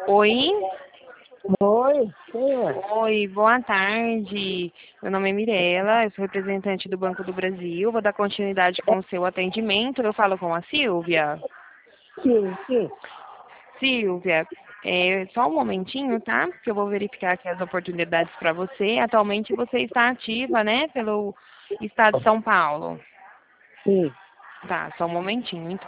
Oi? Oi, quem é? Oi, boa tarde. Meu nome é Mirela, eu sou representante do Banco do Brasil. Vou dar continuidade com o seu atendimento. Eu falo com a Silvia. Sim. Silvia, só um momentinho, tá? Que eu vou verificar aqui as oportunidades para você. Atualmente você está ativa, né, pelo Estado de São Paulo. Sim. Tá, só um momentinho, então.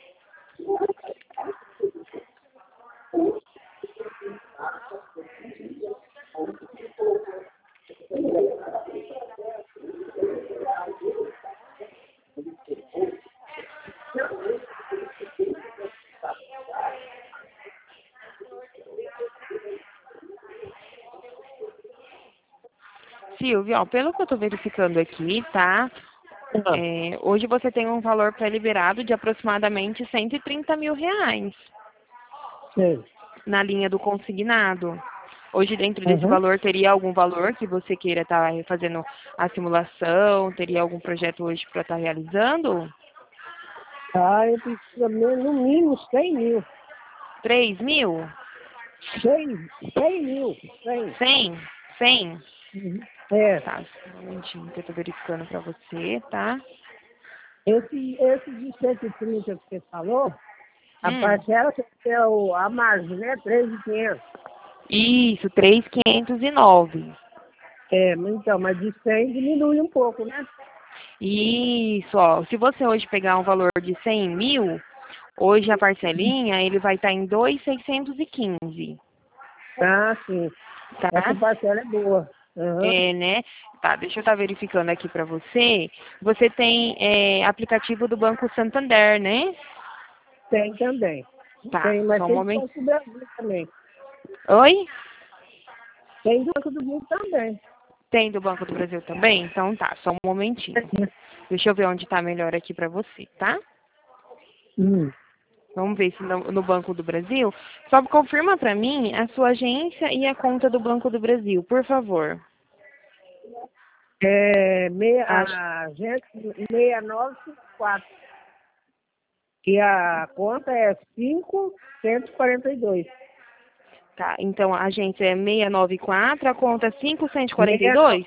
Silvia, ó, pelo que eu estou verificando aqui, tá? Ah, Hoje você tem um valor pré-liberado de aproximadamente R$ 130.000 sei. na linha do consignado. Hoje, dentro desse Uhum. valor, teria algum valor que você queira estar fazendo a simulação? Teria algum projeto hoje para estar realizando? Eu preciso no mínimo 100 mil. 3.000? 100 mil. 100. 100? 100? Uhum. É, Tá, só um momentinho que eu tô verificando para você, tá? esse de 130 que você falou, a Hum, parcela é a margem, né? 3.500. isso, 3.509. Mas de 100 diminui um pouco, né? Isso, ó. Se você hoje pegar um valor de 100.000, hoje a parcelinha, ele vai estar em 2.615, Ah, sim. Essa tá? parcela é boa. Uhum. Né? Tá, deixa eu estar verificando aqui para você. Você tem aplicativo do Banco Santander, né? Tem também. Tá, Tem, mas só um tem do momento. Banco do Brasil também. Oi? Tem do Banco do Brasil também. Tem do Banco do Brasil também? Então tá, só um momentinho. Deixa eu ver onde tá melhor aqui para você, tá? Hum. Vamos ver se no Banco do Brasil. Só confirma para mim a sua agência e a conta do Banco do Brasil, por favor. A A gente 6954. E a conta é 542. Tá, então a agência é 694, a conta é 5142?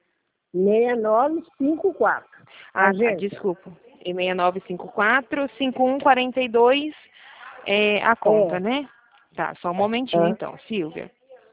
6954. A Ah, tá, agência. desculpa. É 6954, 5142 é a conta, É. né? Tá, só um momentinho Ah, então, Silvia.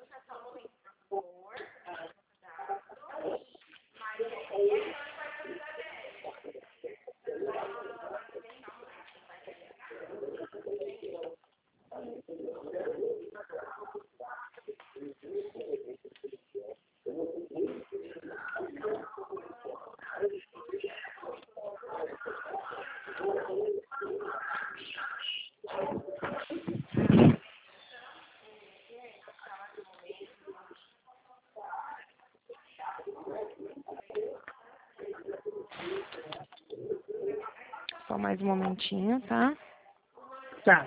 Só mais um momentinho, tá? tá.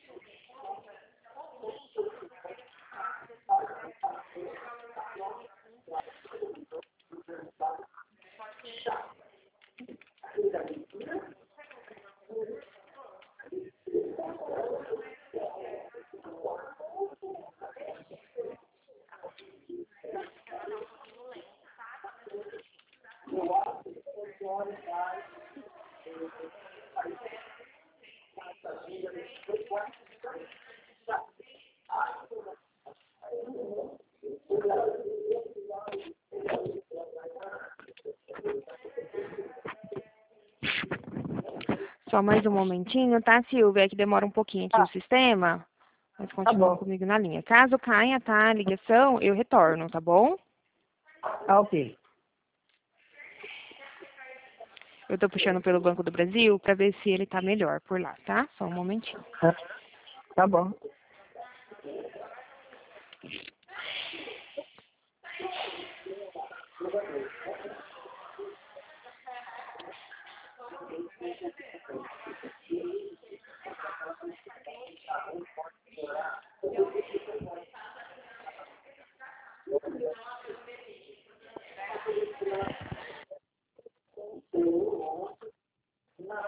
Só mais um momentinho, tá, Silvia? É que demora um pouquinho aqui o Tá, sistema, mas tá continua bom. comigo na linha. Caso caia, tá, a ligação, eu retorno, tá bom? Tá ok. Eu tô puxando pelo Banco do Brasil pra ver se ele tá melhor por lá, tá? Só um momentinho. Tá, tá bom.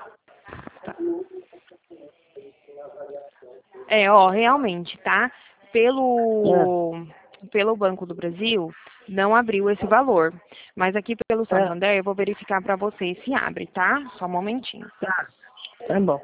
Ó, realmente, tá? pelo Banco do Brasil, não abriu esse valor. Mas aqui pelo Santander, eu vou verificar para você se abre, tá? Só um momentinho. Tá bom.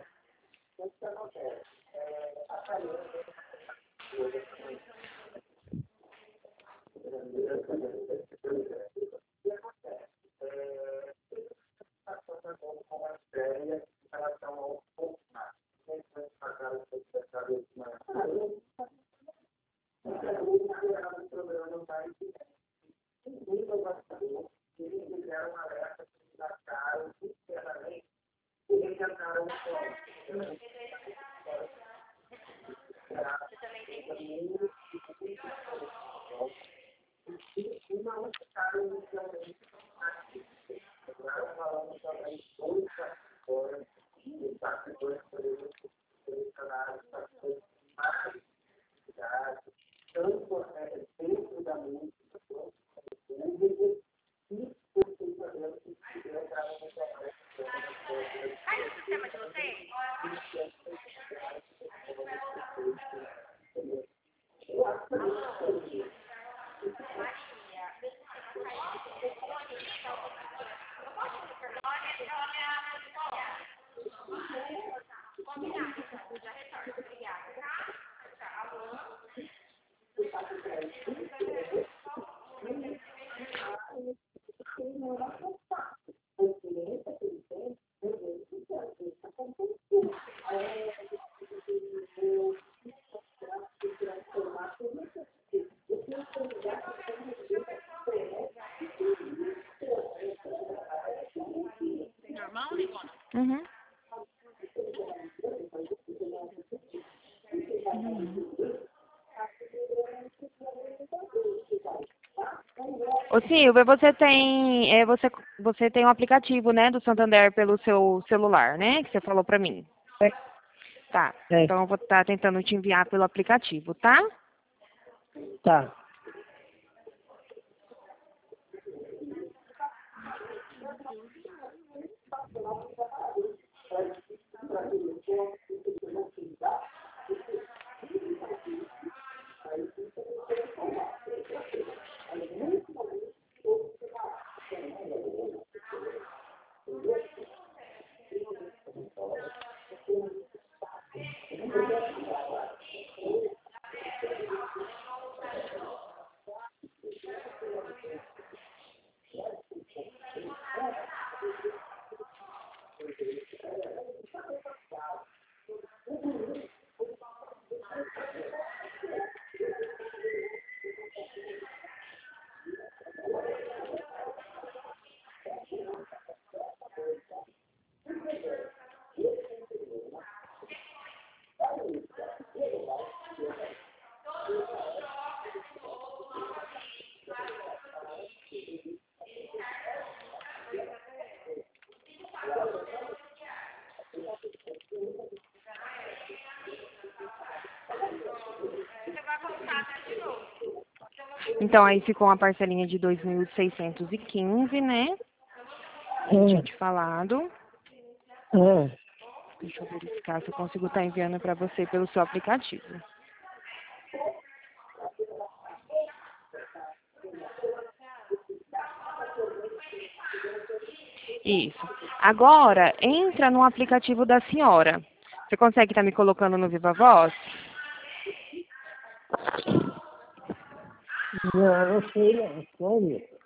Uhum. Ô Silvia, você tem um aplicativo, né, do Santander pelo seu celular, né? Que você falou pra mim. Tá. Então eu vou estar tentando te enviar pelo aplicativo, tá? Tá. Então aí ficou uma parcelinha de 2.615, né? Eu tinha te falado. Deixa eu verificar se eu consigo estar enviando para você pelo seu aplicativo. Isso. Agora, entra no aplicativo da senhora. Você consegue estar me colocando no Viva Voz? Não, não sei não. Como?